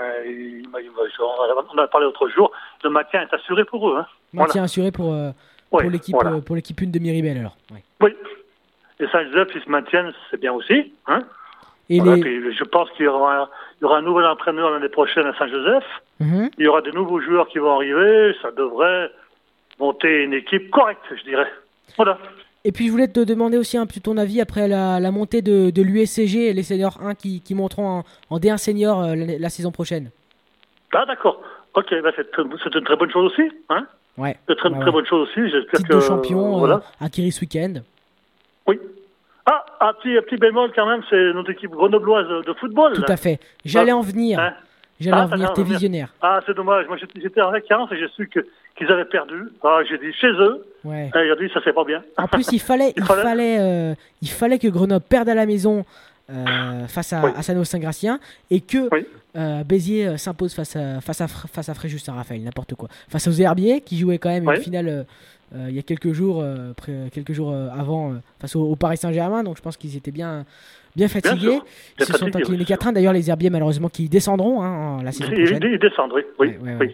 On a parlé l'autre jour. Le maintien est assuré pour eux. Hein. Maintien assuré pour l'équipe 1 de Miribel, alors. Oui. Et Saint-Joseph, ils se maintiennent, c'est bien aussi. Hein. Puis je pense qu'il y aura un nouvel entraîneur l'année prochaine à Saint-Joseph. Mm-hmm. Il y aura des nouveaux joueurs qui vont arriver. Ça devrait monter une équipe correcte, je dirais. Voilà. Et puis je voulais te demander aussi un peu ton avis après la montée de l'USCG et les seniors 1 qui monteront en D1 senior la saison prochaine. Ah d'accord, ok, c'est une très bonne chose aussi. Hein. Ouais. C'est une très bonne chose aussi. J'espère titre de champion acquis ce week-end. Oui. Un petit bémol quand même, c'est notre équipe grenobloise de football. Tout à fait. J'allais en venir. Hein. T'es visionnaire. Ah, c'est dommage. Moi, j'étais en vacances et j'ai su qu'ils avaient perdu. J'ai dit chez eux. Ouais. Et il a dit ça c'est pas bien. En plus, il fallait que Grenoble perde à la maison face à Saint-Gratien et que Béziers s'impose face à Fréjus Saint-Raphaël, n'importe quoi. Face aux Herbiers qui jouaient quand même une finale il y a quelques jours avant face au Paris Saint-Germain. Donc je pense qu'ils étaient bien fatigués. Ils se sont inclinés 4-1. D'ailleurs, les Herbiers, malheureusement, qui descendront la saison prochaine. Ils descendent, oui.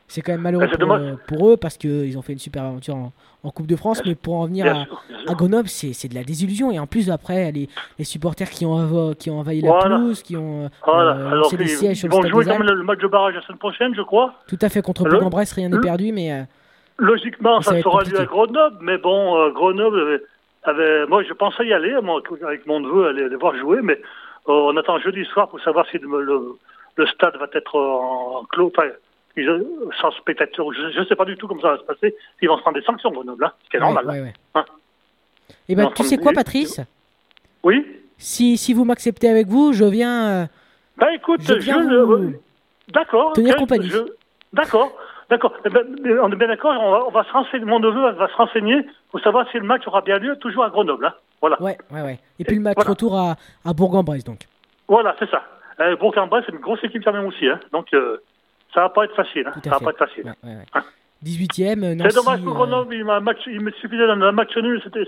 C'est quand même malheureux pour eux parce qu'ils ont fait une super aventure en Coupe de France, mais pour en venir à Grenoble, c'est de la désillusion. Et en plus, après, les supporters qui ont envahi la pelouse, qui ont lancé des sièges sur le stade des Alpes. Ils vont jouer comme le match de barrage la semaine prochaine, je crois. Tout à fait, contre Bourg-en-Bresse, rien n'est perdu, mais... Logiquement, ça sera lieu à Grenoble, mais bon, Grenoble moi, je pensais y aller, moi, avec mon neveu, aller les voir jouer, mais on attend jeudi soir pour savoir si le stade va être en clos, sans spectateurs. Je ne sais pas du tout comment ça va se passer. Ils vont se prendre des sanctions, Grenoble, hein, ce qui est normal. Ouais. Hein. Et ben, tu sais quoi, Patrice ? Oui. Si vous m'acceptez avec vous, je viens. Écoute, d'accord. Tenir compagnie. D'accord. On est bien d'accord. On va se renseigner. Mon neveu va se renseigner pour savoir si le match aura bien lieu toujours à Grenoble. Hein. Voilà. Ouais. Et puis le match retour à Bourg-en-Bresse, donc. Voilà, c'est ça. Bourg-en-Bresse, c'est une grosse équipe quand même aussi. Hein. Donc, ça va pas être facile. Hein. Ça va pas être facile. Ouais. Hein. 18e, Nancy... C'est dommage pour Grenoble, il me suffisait d'un match nul, c'était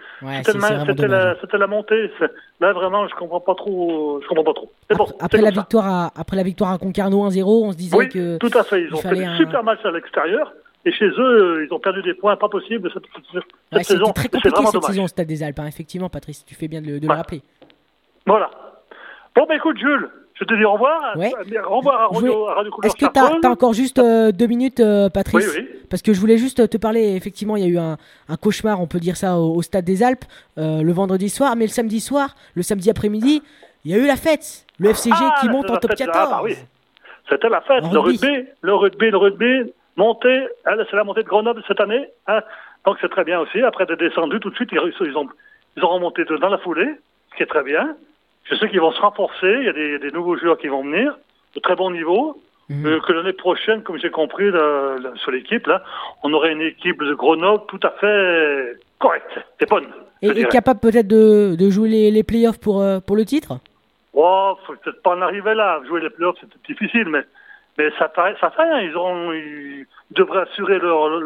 la montée. Là, vraiment, je comprends pas trop. C'est bon. Après la victoire à Concarneau 1-0, on se disait que... Oui, tout à fait. Ils ont fait un super match à l'extérieur. Et chez eux, ils ont perdu des points pas possibles cette saison. C'était très compliqué cette saison au Stade des Alpes. Hein. Effectivement, Patrice, tu fais bien de le rappeler. Voilà. Bon, écoute, Jules, je te dis au revoir. Ouais. Au revoir à Radio Couleur. Est-ce que tu as encore juste 2 minutes, Patrice ? Oui. Parce que je voulais juste te parler. Effectivement, il y a eu un cauchemar, on peut dire ça, au Stade des Alpes le vendredi soir. Mais le samedi soir, le samedi après-midi, il y a eu la fête. Le FCG qui monte en top 14. Oui. C'était la fête. Le rugby monté. C'est la montée de Grenoble cette année. Hein. Donc c'est très bien aussi. Après d'être descendu, tout de suite, ils ont remonté dans la foulée, ce qui est très bien. Je sais qu'ils vont se renforcer, il y a des nouveaux joueurs qui vont venir, de très bon niveau, que l'année prochaine, comme j'ai compris sur l'équipe, là, on aurait une équipe de Grenoble tout à fait correcte, c'est bonne. Et capable peut-être de jouer les playoffs pour le titre ? Oh, faut peut-être pas en arriver là, jouer les playoffs c'est difficile, mais ça fait rien, ils devraient assurer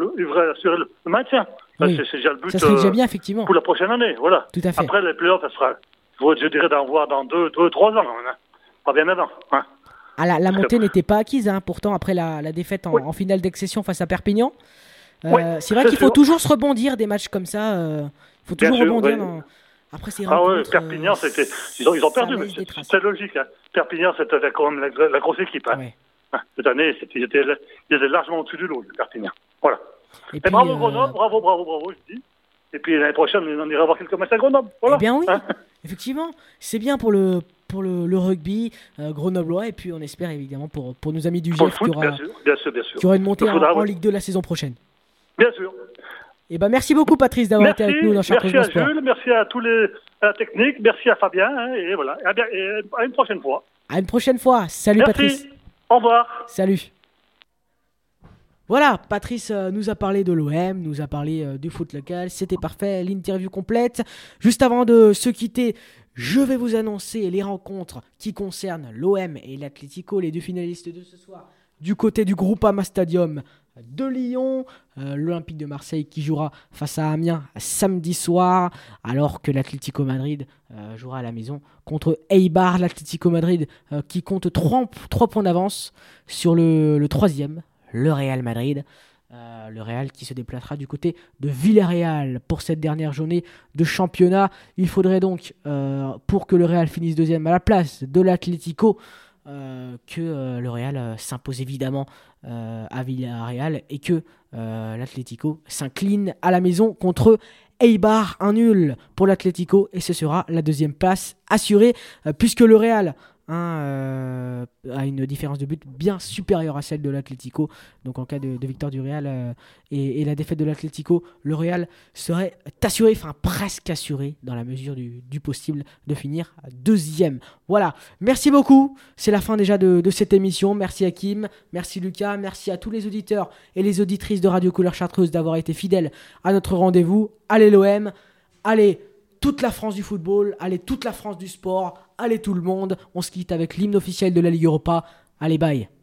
le maintien. Oui. C'est déjà le but ça serait déjà bien, effectivement. Pour la prochaine année, voilà. Tout à fait. Après les playoffs, ça sera... Je dirais d'en voir dans 2-3 ans, hein. Pas bien avant. Hein. La montée n'était pas acquise, hein. Pourtant après la défaite en finale d'accession face à Perpignan. C'est vrai qu'il faut toujours se rebondir des matchs comme ça. Il faut toujours rebondir. Après ces rencontres. Perpignan, ils ont perdu, mais c'est logique. Hein. Perpignan, c'était quand même la grosse équipe. Hein. Ouais. Cette année, ils étaient largement au-dessus du lot, Perpignan. Voilà. Et puis, bravo Grenoble, bravo, je dis. Et puis l'année prochaine, on ira voir quelques matchs à Grenoble. Voilà. Eh bien oui, effectivement, c'est bien pour le rugby grenoblois, et puis on espère évidemment pour nos amis du GF qu'il y aura une montée en Ligue 2 la saison prochaine. Bien sûr. Et merci beaucoup Patrice d'avoir été avec nous dans Chartreuse Sport. Merci à Jules, merci à la technique, merci à Fabien, hein, et voilà. Et à une prochaine fois. À une prochaine fois. Salut Patrice. Au revoir. Salut. Voilà, Patrice nous a parlé de l'OM, nous a parlé du foot local, c'était parfait, l'interview complète. Juste avant de se quitter, je vais vous annoncer les rencontres qui concernent l'OM et l'Atlético, les 2 finalistes de ce soir. Du côté du Groupama Stadium de Lyon, l'Olympique de Marseille qui jouera face à Amiens samedi soir, alors que l'Atlético Madrid jouera à la maison contre Eibar. L'Atlético Madrid qui compte 3 points d'avance sur le 3e. Le Real Madrid, le Real qui se déplacera du côté de Villarreal pour cette dernière journée de championnat. Il faudrait donc, pour que le Real finisse 2e à la place de l'Atlético, que le Real s'impose évidemment à Villarreal et que l'Atlético s'incline à la maison contre Eibar. Un nul pour l'Atlético et ce sera la 2e place assurée, puisque le Real a une différence de but bien supérieure à celle de l'Atlético. Donc en cas de victoire du Real et la défaite de l'Atlético, le Real serait assuré, enfin presque assuré dans la mesure du possible, de finir 2e. Voilà, merci beaucoup, c'est la fin déjà de cette émission. Merci Hakim, merci Lucas, merci à tous les auditeurs et les auditrices de Radio Couleur Chartreuse d'avoir été fidèles à notre rendez-vous. Allez l'OM, allez toute la France du football, allez toute la France du sport, allez tout le monde. On se quitte avec l'hymne officiel de la Ligue Europa. Allez, bye.